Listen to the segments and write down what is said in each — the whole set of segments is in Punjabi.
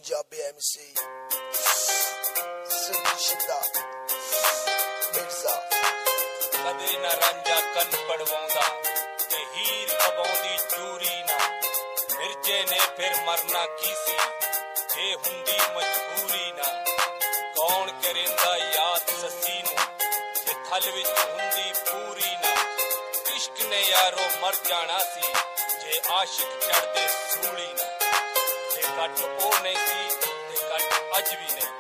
ਪੰਜਾਬੀ MC ਸਿੱਧਾ ਮਿਰਜ਼ਾ ਕਦੇ ਨਾ ਰਾਂਝਾ ਕੰਨ ਪੜਵਾਉਂਦਾ ਤੇ ਹੀਰ ਪਵਾਉਂਦੀ ਚੂਰੀ ਨਾ ਮਿਰਜੇ ਨੇ ਫਿਰ ਮਰਨਾ ਕੀ ਸੀ ਜੇ ਹੁੰਦੀ ਮਜਬੂਰੀ ਨਾ ਕੌਣ ਕਰੇਂਦਾ ਯਾਦ ਸੱਸੀ ਨੂੰ ਜੇ ਥਲ ਵਿੱਚ ਹੁੰਦੀ ਪੂਰੀ ਨਾ ਇਸ਼ਕ ਨੇ ਯਾਰੋ ਮਰ ਜਾਣਾ ਸੀ ਜੇ ਆਸ਼ਿਕ ਚੜਦੇ ਸੂਲੀ ਨਾ ਤੇ ਕੱਟ ਉਹ ਨਹੀਂ ਸੀ ਤੇ ਕੱਟ ਅੱਜ ਵੀ ਨਹੀਂ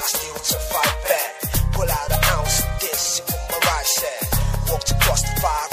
Across the fire